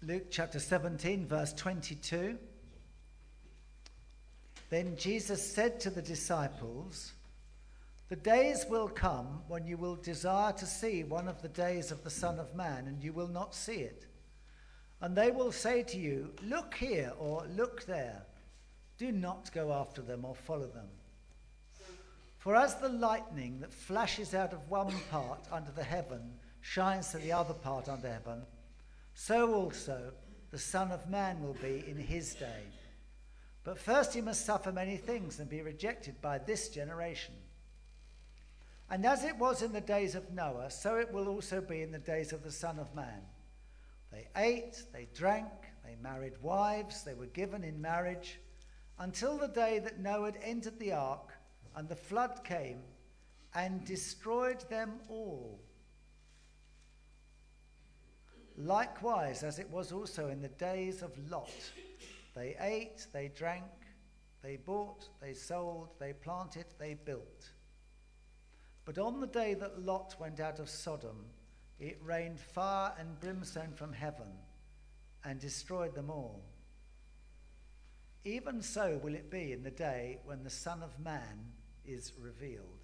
Luke chapter 17, verse 22. Then Jesus said to the disciples, "The days will come when you will desire to see one of the days of the Son of Man, and you will not see it. And they will say to you, 'Look here,' or 'Look there.' Do not go after them or follow them. For as the lightning that flashes out of one part under the heaven shines to the other part under heaven, so also the Son of Man will be in his day. But first he must suffer many things and be rejected by this generation. And as it was in the days of Noah, so it will also be in the days of the Son of Man. They ate, they drank, they married wives, they were given in marriage, until the day that Noah had entered the ark, and the flood came and destroyed them all. Likewise, as it was also in the days of Lot, they ate, they drank, they bought, they sold, they planted, they built. But on the day that Lot went out of Sodom, it rained fire and brimstone from heaven and destroyed them all. Even so will it be in the day when the Son of Man is revealed."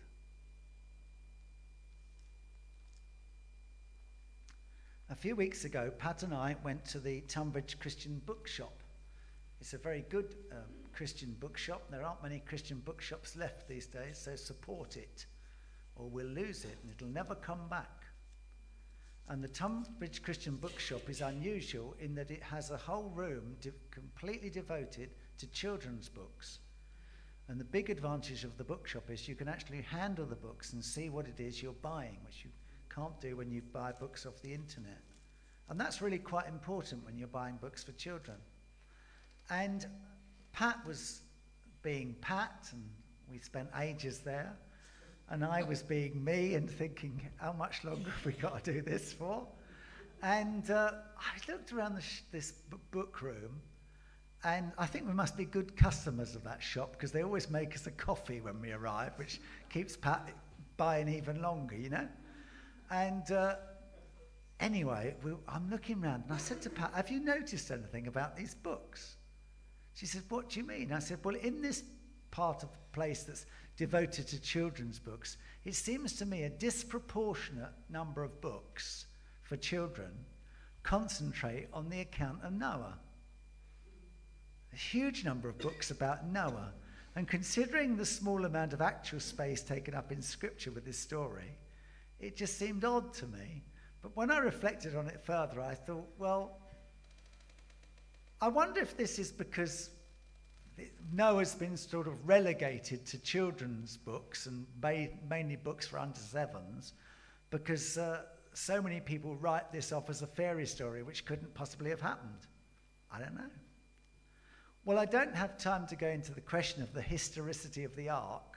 A few weeks ago, Pat and I went to the Tunbridge Christian Bookshop. It's a very good Christian bookshop. There aren't many Christian bookshops left these days, so support it, or we'll lose it and it'll never come back. And the Tunbridge Christian Bookshop is unusual in that it has a whole room completely devoted to children's books. And the big advantage of the bookshop is you can actually handle the books and see what it is you're buying, which you can't do when you buy books off the internet. And that's really quite important when you're buying books for children. And Pat was being Pat, and we spent ages there. And I was being me and thinking, how much longer have we got to do this for? And I looked around this book room, and I think we must be good customers of that shop because they always make us a coffee when we arrive, which keeps Pat buying even longer, you know? And anyway, I'm looking around, and I said to Pat, "Have you noticed anything about these books?" She said, "What do you mean?" I said, "Well, in this part of the place that's devoted to children's books, it seems to me a disproportionate number of books for children concentrate on the account of Noah. A huge number of books about Noah. And considering the small amount of actual space taken up in Scripture with this story, it just seemed odd to me. But when I reflected on it further, I thought, well, I wonder if this is because Noah's been sort of relegated to children's books and mainly books for under sevens, because so many people write this off as a fairy story which couldn't possibly have happened. I don't know. Well, I don't have time to go into the question of the historicity of the ark.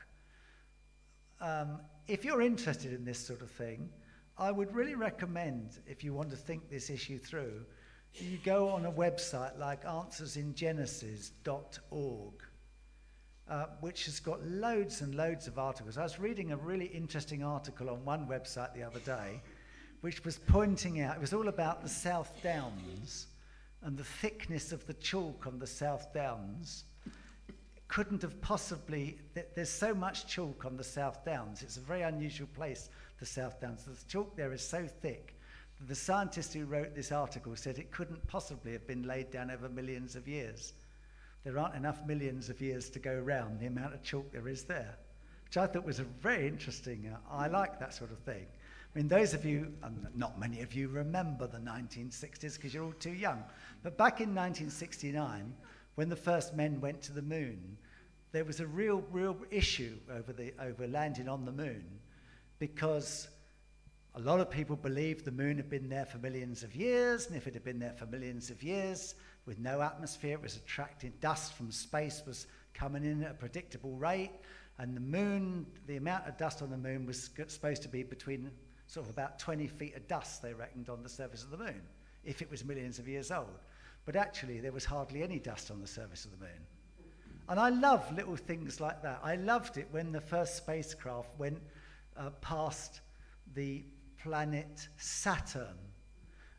If you're interested in this sort of thing, I would really recommend, if you want to think this issue through, you go on a website like answersingenesis.org, which has got loads and loads of articles. I was reading a really interesting article on one website the other day, which was pointing out, it was all about the South Downs and the thickness of the chalk on the South Downs. Couldn't have possibly, there's so much chalk on the South Downs. It's a very unusual place, the South Downs. The chalk there is so thick. The scientist who wrote this article said it couldn't possibly have been laid down over millions of years. There aren't enough millions of years to go around the amount of chalk there is there, which I thought was a very interesting, I like that sort of thing. I mean, those of you, not many of you remember the 1960s because you're all too young, but back in 1969, when the first men went to the moon, there was a real issue over landing on the moon, because a lot of people believed the moon had been there for millions of years, and if it had been there for millions of years, with no atmosphere, it was attracting dust from space was coming in at a predictable rate, and the moon, the amount of dust on the moon was supposed to be between sort of about 20 feet of dust, they reckoned, on the surface of the moon, if it was millions of years old. But actually, there was hardly any dust on the surface of the moon. And I love little things like that. I loved it when the first spacecraft went past the planet Saturn,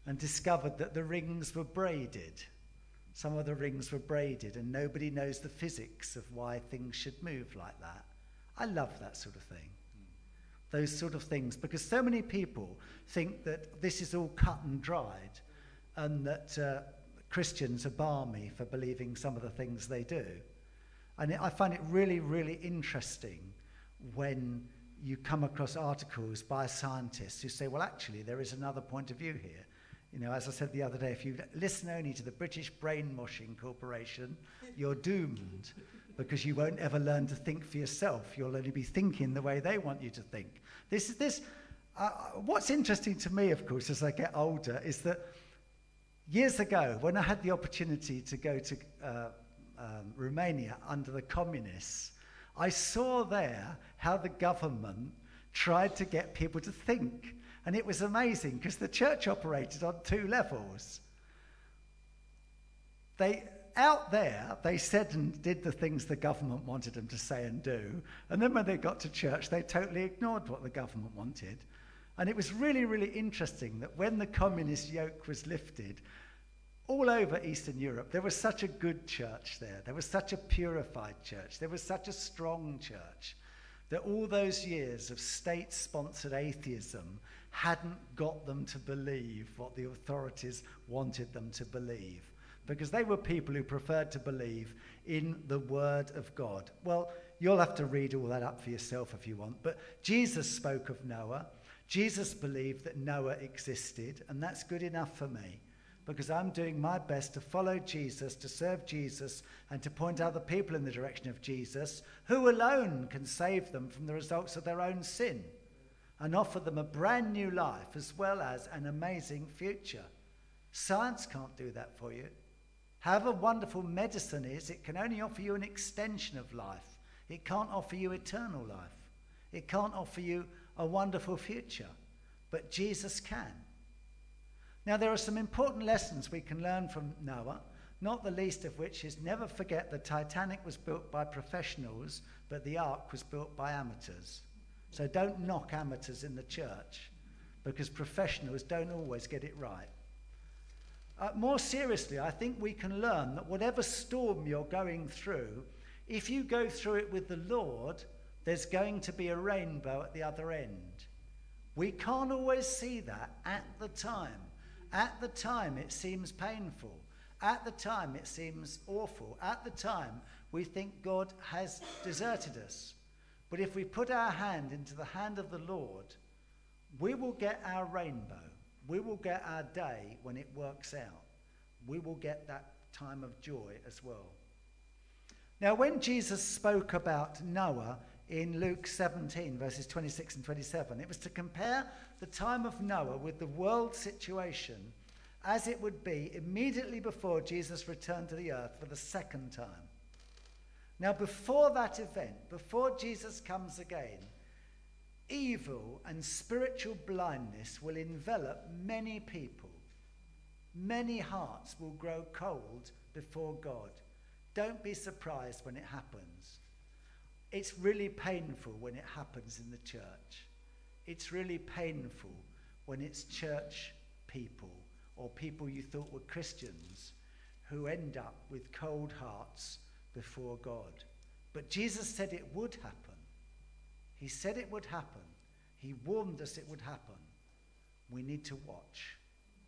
and discovered that the rings were braided. Some of the rings were braided, and nobody knows the physics of why things should move like that. I love that sort of thing. Those sort of things, because so many people think that this is all cut and dried, and that Christians are balmy for believing some of the things they do. And I find it really, really interesting when you come across articles by scientists who say, well, actually, there is another point of view here. You know, as I said the other day, if you listen only to the British Brainwashing Corporation, you're doomed, because you won't ever learn to think for yourself. You'll only be thinking the way they want you to think. What's interesting to me, of course, as I get older, is that years ago, when I had the opportunity to go to Romania under the communists, I saw there how the government tried to get people to think. And it was amazing, because the church operated on two levels. Out there, they said and did the things the government wanted them to say and do. And then when they got to church, they totally ignored what the government wanted. And it was really, really interesting that when the communist yoke was lifted, all over Eastern Europe, there was such a good church there. There was such a purified church. There was such a strong church that all those years of state-sponsored atheism hadn't got them to believe what the authorities wanted them to believe, because they were people who preferred to believe in the Word of God. Well, you'll have to read all that up for yourself if you want, but Jesus spoke of Noah. Jesus believed that Noah existed, and that's good enough for me, because I'm doing my best to follow Jesus, to serve Jesus, and to point other people in the direction of Jesus, who alone can save them from the results of their own sin and offer them a brand new life as well as an amazing future. Science can't do that for you. However wonderful medicine is, it can only offer you an extension of life. It can't offer you eternal life. It can't offer you a wonderful future. But Jesus can. Now, there are some important lessons we can learn from Noah, not the least of which is never forget the Titanic was built by professionals, but the ark was built by amateurs. So don't knock amateurs in the church, because professionals don't always get it right. More seriously, I think we can learn that whatever storm you're going through, if you go through it with the Lord, there's going to be a rainbow at the other end. We can't always see that at the time. At the time, it seems painful. At the time, it seems awful. At the time, we think God has deserted us. But if we put our hand into the hand of the Lord, we will get our rainbow. We will get our day when it works out. We will get that time of joy as well. Now, when Jesus spoke about Noah in Luke 17, verses 26 and 27, it was to compare the time of Noah with the world situation as it would be immediately before Jesus returned to the earth for the second time. Now, before that event, before Jesus comes again, evil and spiritual blindness will envelop many people. Many hearts will grow cold before God. Don't be surprised when it happens. It's really painful when it happens in the church. It's really painful when it's church people or people you thought were Christians who end up with cold hearts before God. But Jesus said it would happen. He said it would happen. He warned us it would happen. We need to watch.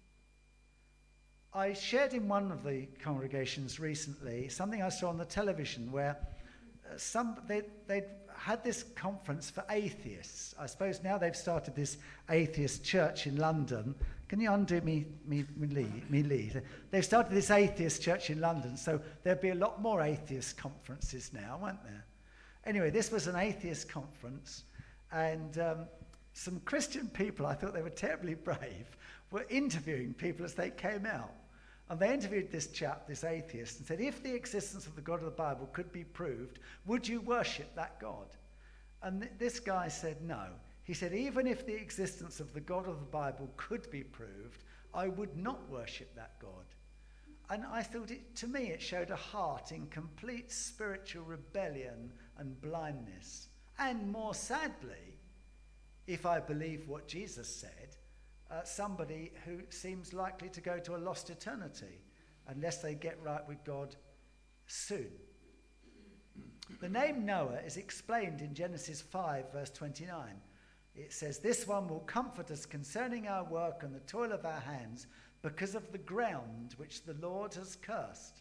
I shared in one of the congregations recently something I saw on the television where they'd had this conference for atheists. I suppose now they've started this atheist church in London. Can you undo me lead? They've started this atheist church in London, so there'll be a lot more atheist conferences now, won't there? Anyway, this was an atheist conference, and some Christian people, I thought they were terribly brave, were interviewing people as they came out. And they interviewed this chap, this atheist, and said, if the existence of the God of the Bible could be proved, would you worship that God? And this guy said no. He said, even if the existence of the God of the Bible could be proved, I would not worship that God. And I thought, to me, it showed a heart in complete spiritual rebellion and blindness. And more sadly, if I believe what Jesus said, somebody who seems likely to go to a lost eternity unless they get right with God soon. The name Noah is explained in Genesis 5, verse 29. It says, "This one will comfort us concerning our work and the toil of our hands because of the ground which the Lord has cursed."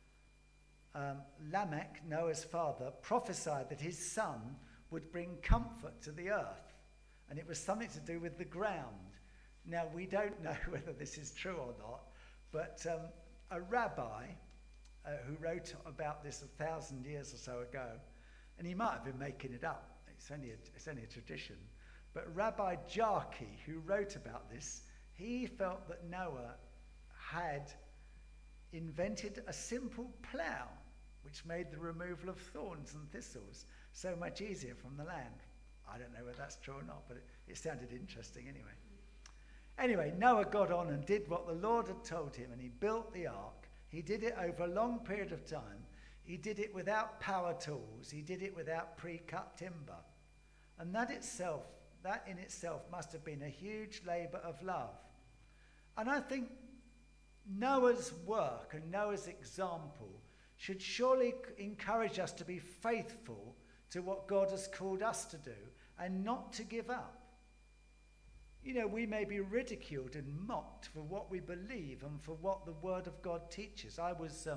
Lamech, Noah's father, prophesied that his son would bring comfort to the earth. And it was something to do with the ground. Now, we don't know whether this is true or not, but a rabbi who wrote about this 1,000 years or so ago, and he might have been making it up, it's only a tradition, but Rabbi Jarkey, who wrote about this, he felt that Noah had invented a simple plough which made the removal of thorns and thistles so much easier from the land. I don't know whether that's true or not, but it sounded interesting anyway. Anyway, Noah got on and did what the Lord had told him, and he built the ark. He did it over a long period of time. He did it without power tools. He did it without pre-cut timber. And that in itself must have been a huge labour of love. And I think Noah's work and Noah's example should surely encourage us to be faithful to what God has called us to do and not to give up. You know, we may be ridiculed and mocked for what we believe and for what the Word of God teaches. I was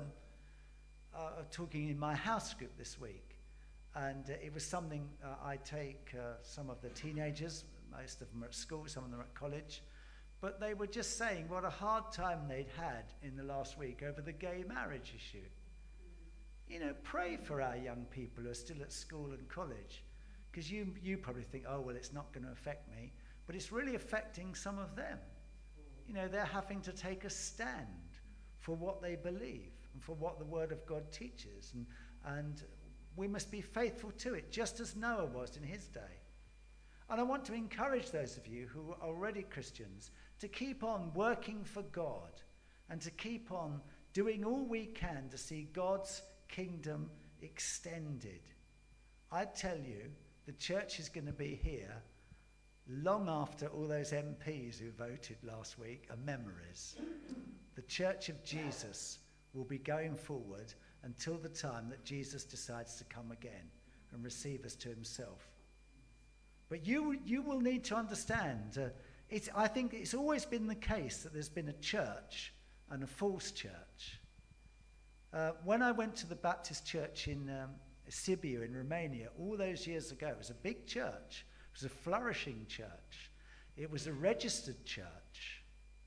talking in my house group this week, and it was something I take some of the teenagers, most of them are at school, some of them are at college, but they were just saying what a hard time they'd had in the last week over the gay marriage issue. You know, pray for our young people who are still at school and college, because you probably think, oh, well, it's not going to affect me. But it's really affecting some of them. You know, they're having to take a stand for what they believe and for what the Word of God teaches. And we must be faithful to it, just as Noah was in his day. And I want to encourage those of you who are already Christians to keep on working for God and to keep on doing all we can to see God's kingdom extended. I tell you, the church is going to be here long after all those MPs who voted last week are memories. The Church of Jesus will be going forward until the time that Jesus decides to come again and receive us to himself. But you will need to understand, I think it's always been the case that there's been a church and a false church. When I went to the Baptist church in Sibiu in Romania all those years ago, it was a big church. It was a flourishing church. It was a registered church.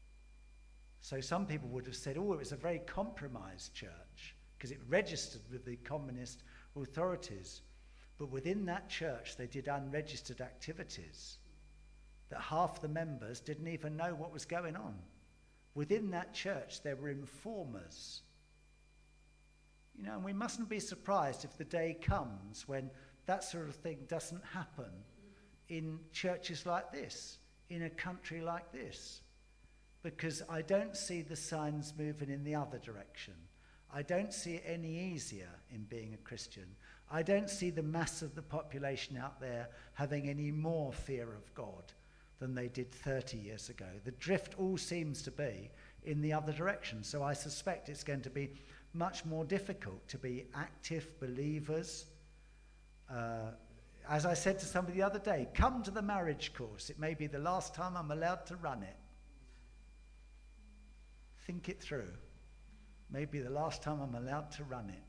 So some people would have said, oh, it was a very compromised church because it registered with the communist authorities. But within that church, they did unregistered activities that half the members didn't even know what was going on. Within that church, there were informers. You know, and we mustn't be surprised if the day comes when that sort of thing doesn't happen in churches like this, in a country like this, because I don't see the signs moving in the other direction. I don't see it any easier in being a Christian. I don't see the mass of the population out there having any more fear of God than they did 30 years ago. The drift all seems to be in the other direction, so I suspect it's going to be much more difficult to be active believers. As I said to somebody the other day, come to the marriage course. It may be the last time I'm allowed to run it. Think it through. Maybe the last time I'm allowed to run it.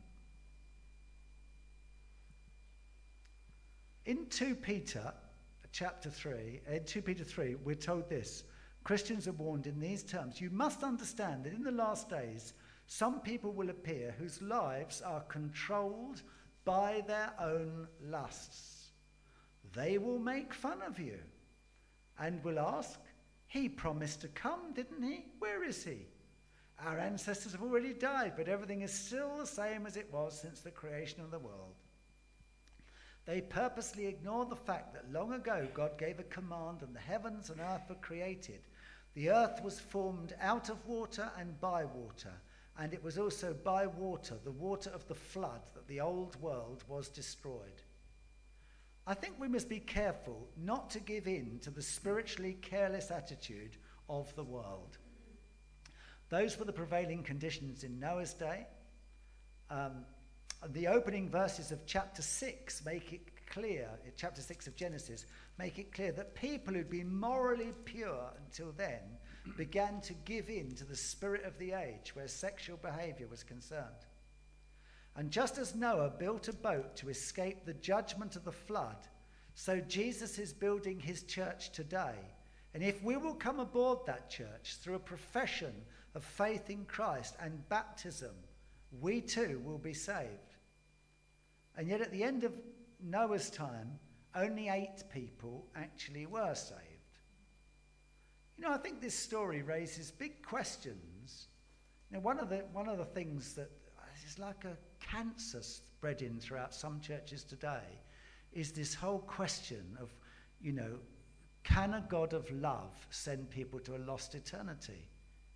In 2 Peter chapter 3, in 2 Peter 3, we're told this. Christians are warned in these terms. You must understand that in the last days, some people will appear whose lives are controlled by their own lusts. They will make fun of you and will ask, he promised to come, didn't he? Where is he? Our ancestors have already died, but everything is still the same as it was since the creation of the world. They purposely ignore the fact that long ago God gave a command and the heavens and earth were created. The earth was formed out of water and by water, and it was also by water, the water of the flood, that the old world was destroyed. I think we must be careful not to give in to the spiritually careless attitude of the world. Those were the prevailing conditions in Noah's day. The opening verses of chapter 6 make it clear, chapter 6 of Genesis, make it clear that people who'd been morally pure until then began to give in to the spirit of the age where sexual behavior was concerned. And just as Noah built a boat to escape the judgment of the flood, so Jesus is building his church today. And if we will come aboard that church through a profession of faith in Christ and baptism, we too will be saved. And yet at the end of Noah's time, only 8 people actually were saved. You know, I think this story raises big questions. You know, one of the things that is like a cancer spreading throughout some churches today is this whole question of, you know, can a God of love send people to a lost eternity?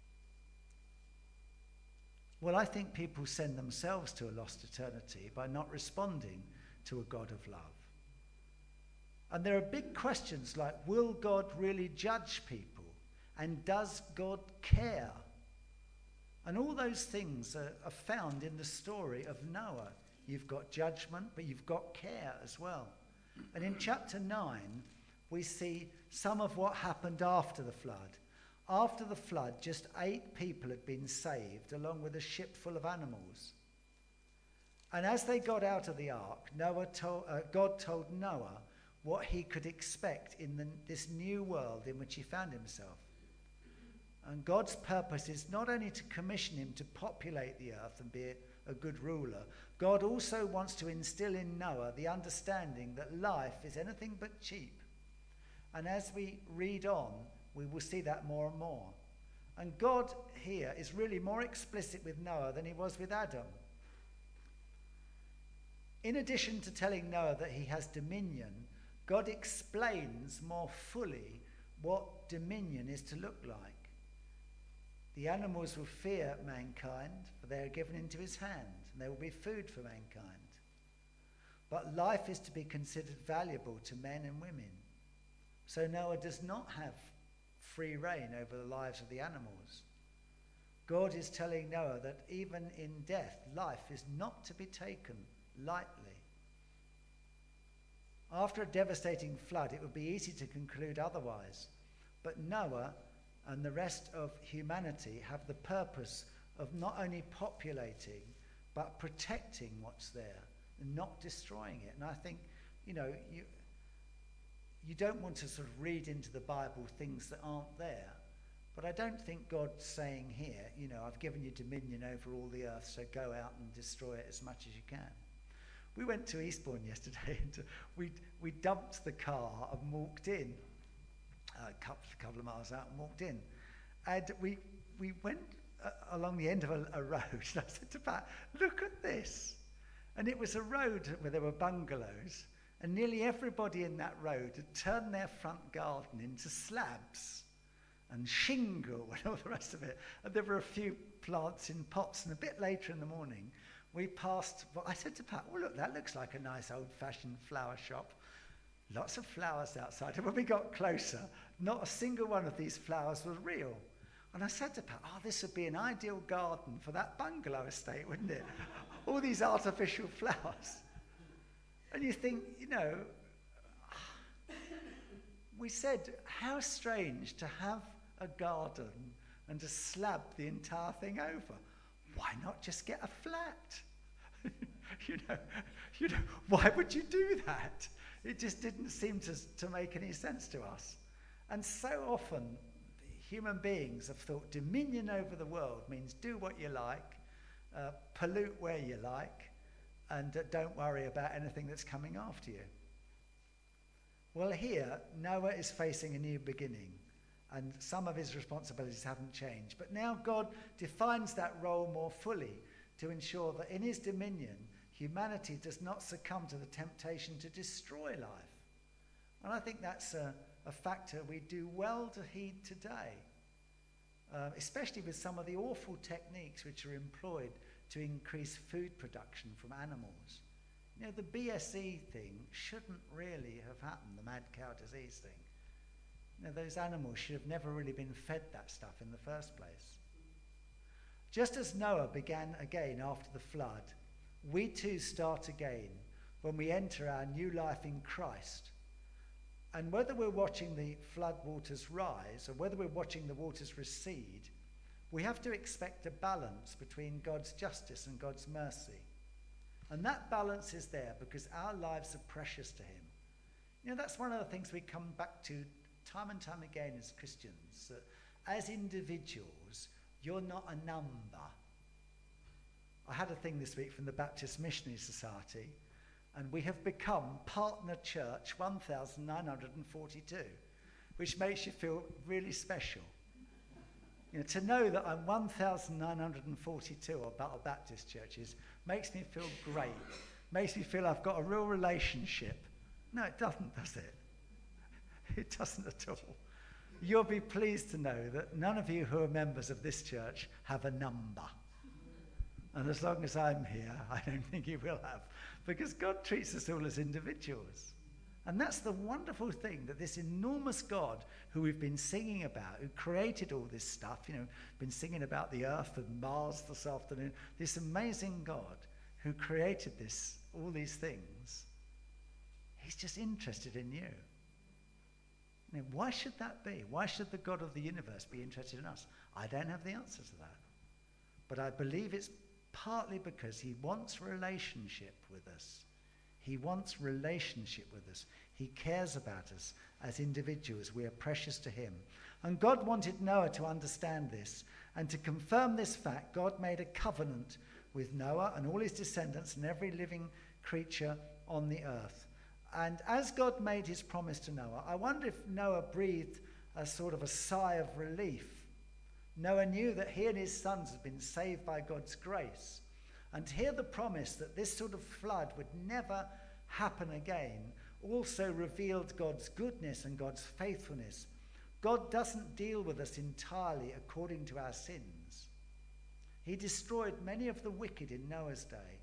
Well, I think people send themselves to a lost eternity by not responding to a God of love. And there are big questions like, will God really judge people? And does God care? And all those things are found in the story of Noah. You've got judgment, but you've got care as well. And in chapter 9, we see some of what happened after the flood. After the flood, just 8 people had been saved, along with a ship full of animals. And as they got out of the ark, God told Noah what he could expect in this new world in which he found himself. And God's purpose is not only to commission him to populate the earth and be a good ruler, God also wants to instill in Noah the understanding that life is anything but cheap. And as we read on, we will see that more and more. And God here is really more explicit with Noah than he was with Adam. In addition to telling Noah that he has dominion, God explains more fully what dominion is to look like. The animals will fear mankind, for they are given into his hand, and they will be food for mankind. But life is to be considered valuable to men and women. So Noah does not have free rein over the lives of the animals. God is telling Noah that even in death, life is not to be taken lightly. After a devastating flood, it would be easy to conclude otherwise. But Noah and the rest of humanity have the purpose of not only populating, but protecting what's there and not destroying it. And I think, you know, you don't want to sort of read into the Bible things that aren't there. But I don't think God's saying here, you know, I've given you dominion over all the earth, so go out and destroy it as much as you can. We went to Eastbourne yesterday and we dumped the car and walked in, a couple of miles out and walked in. And we went along the end of a road and I said to Pat, look at this. And it was a road where there were bungalows and nearly everybody in that road had turned their front garden into slabs and shingle and all the rest of it. And there were a few plants in pots, and a bit later in the morning we passed, well, I said to Pat, well look, that looks like a nice old-fashioned flower shop. Lots of flowers outside. And when we got closer, not a single one of these flowers was real. And I said to Pat, this would be an ideal garden for that bungalow estate, wouldn't it? All these artificial flowers. And you think, you know, we said, how strange to have a garden and to slab the entire thing over. Why not just get a flat? you know, why would you do that? It just didn't seem to make any sense to us. And so often, human beings have thought dominion over the world means do what you like, pollute where you like, and don't worry about anything that's coming after you. Well, here, Noah is facing a new beginning, and some of his responsibilities haven't changed. But now God defines that role more fully to ensure that in his dominion, humanity does not succumb to the temptation to destroy life. And I think that's a factor we do well to heed today, especially with some of the awful techniques which are employed to increase food production from animals. The BSE thing shouldn't really have happened, the mad cow disease thing. Those animals should have never really been fed that stuff in the first place. Just as Noah began again after the flood, we too start again when we enter our new life in Christ. And whether we're watching the flood waters rise or whether we're watching the waters recede, we have to expect a balance between God's justice and God's mercy. And that balance is there because our lives are precious to him. That's one of the things we come back to time and time again as Christians, that as individuals, you're not a number. I had a thing this week from the Baptist Missionary Society, and we have become Partner Church 1942, which makes you feel really special. To know that I'm 1942 of Battle Baptist churches makes me feel great. Makes me feel I've got a real relationship. No, it doesn't, does it? It doesn't at all. You'll be pleased to know that none of you who are members of this church have a number. And as long as I'm here, I don't think you will have. Because God treats us all as individuals. And that's the wonderful thing, that this enormous God who we've been singing about, who created all this stuff, been singing about the earth and Mars this afternoon, this amazing God who created all these things, he's just interested in you. Why should that be? Why should the God of the universe be interested in us? I don't have the answer to that. But I believe it's partly because he wants relationship with us. He wants relationship with us. He cares about us as individuals. We are precious to him. And God wanted Noah to understand this. And to confirm this fact, God made a covenant with Noah and all his descendants and every living creature on the earth. And as God made his promise to Noah, I wonder if Noah breathed a sort of a sigh of relief. Noah knew that he and his sons had been saved by God's grace. And to hear the promise that this sort of flood would never happen again also revealed God's goodness and God's faithfulness. God doesn't deal with us entirely according to our sins. He destroyed many of the wicked in Noah's day.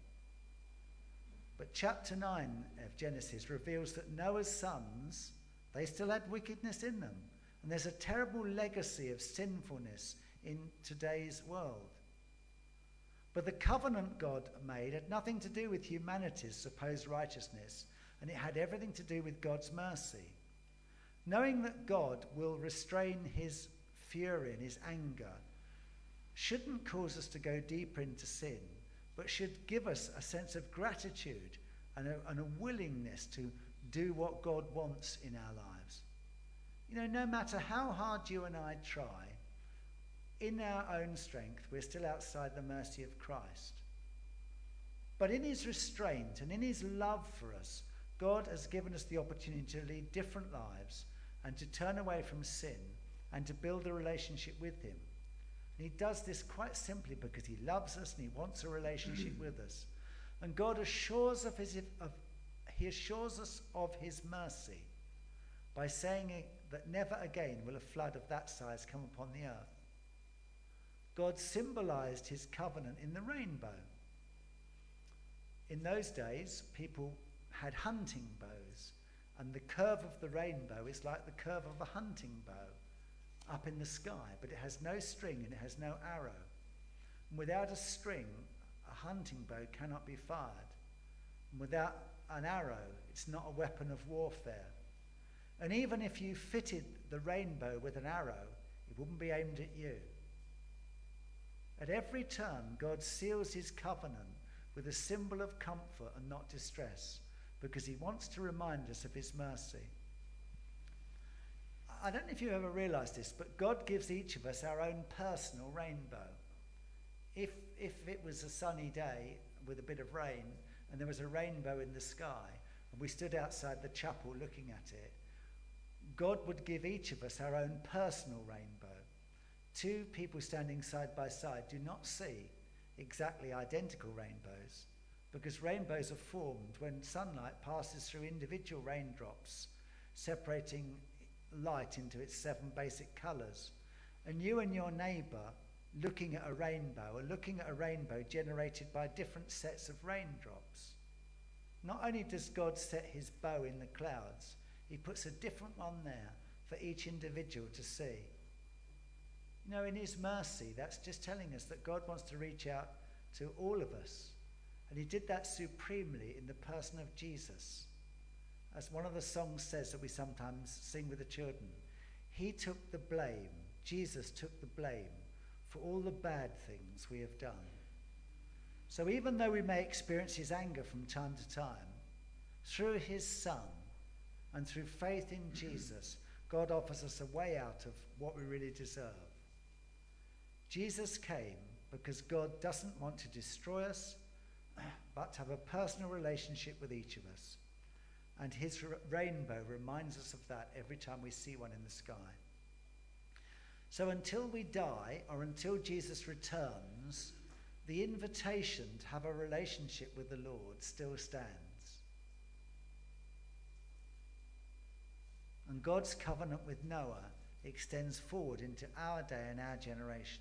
But chapter 9 of Genesis reveals that Noah's sons, they still had wickedness in them. And there's a terrible legacy of sinfulness in today's world. But the covenant God made had nothing to do with humanity's supposed righteousness, and it had everything to do with God's mercy. Knowing that God will restrain his fury and his anger shouldn't cause us to go deeper into sin, but should give us a sense of gratitude and a willingness to do what God wants in our lives. No matter how hard you and I try, in our own strength, we're still outside the mercy of Christ. But in his restraint and in his love for us, God has given us the opportunity to lead different lives and to turn away from sin and to build a relationship with him. And he does this quite simply because he loves us and he wants a relationship with us. And God assures us of his mercy by saying that never again will a flood of that size come upon the earth. God symbolized his covenant in the rainbow. In those days, people had hunting bows, and the curve of the rainbow is like the curve of a hunting bow up in the sky, but it has no string and it has no arrow. And without a string, a hunting bow cannot be fired. And without an arrow, it's not a weapon of warfare. And even if you fitted the rainbow with an arrow, it wouldn't be aimed at you. At every turn, God seals his covenant with a symbol of comfort and not distress, because he wants to remind us of his mercy. I don't know if you ever realised this, but God gives each of us our own personal rainbow. If it was a sunny day with a bit of rain and there was a rainbow in the sky and we stood outside the chapel looking at it, God would give each of us our own personal rainbow. Two people standing side by side do not see exactly identical rainbows, because rainbows are formed when sunlight passes through individual raindrops, separating light into its 7 basic colours. And you and your neighbour looking at a rainbow are looking at a rainbow generated by different sets of raindrops. Not only does God set his bow in the clouds, he puts a different one there for each individual to see. You know, in his mercy, that's just telling us that God wants to reach out to all of us. And he did that supremely in the person of Jesus. As one of the songs says that we sometimes sing with the children, he took the blame, Jesus took the blame for all the bad things we have done. So even though we may experience his anger from time to time, through his Son and through faith in Jesus, God offers us a way out of what we really deserve. Jesus came because God doesn't want to destroy us, but to have a personal relationship with each of us. And his rainbow reminds us of that every time we see one in the sky. So until we die, or until Jesus returns, the invitation to have a relationship with the Lord still stands. And God's covenant with Noah extends forward into our day and our generation.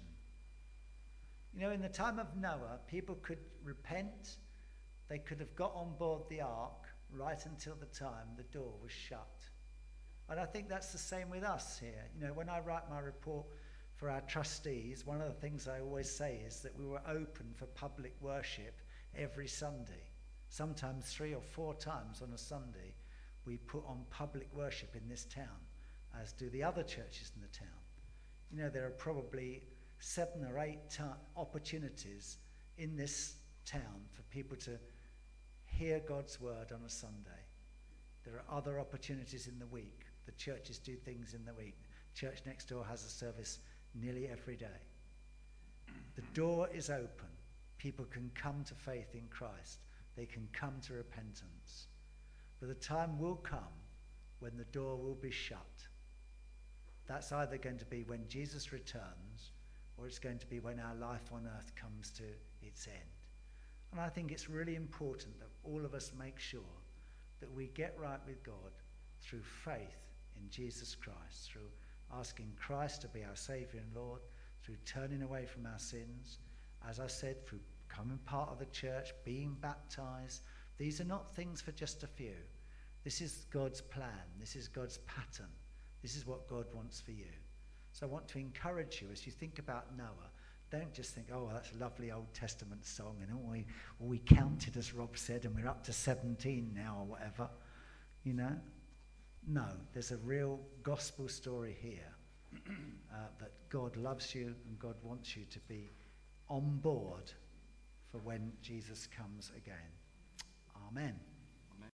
You know, in the time of Noah, people could repent. They could have got on board the ark right until the time the door was shut. And I think that's the same with us here. You know, when I write my report for our trustees, one of the things I always say is that we were open for public worship every Sunday. Sometimes 3 or 4 times on a Sunday, we put on public worship in this town, as do the other churches in the town. You know, there are probably 7 or 8 opportunities in this town for people to hear God's word on a Sunday. There are other opportunities in the week. The churches do things in the week. Church next door has a service nearly every day. The door is open. People can come to faith in Christ. They can come to repentance. But the time will come when the door will be shut. That's either going to be when Jesus returns, or it's going to be when our life on earth comes to its end. And I think it's really important that all of us make sure that we get right with God through faith in Jesus Christ, through asking Christ to be our Saviour and Lord, through turning away from our sins, as I said, through becoming part of the church, being baptized. These are not things for just a few. This is God's plan. This is God's pattern. This is what God wants for you. So I want to encourage you as you think about Noah. Don't just think, oh, well, that's a lovely Old Testament song, and we counted, as Rob said, and we're up to 17 now or whatever. You know? No, there's a real gospel story here that God loves you and God wants you to be on board for when Jesus comes again. Amen.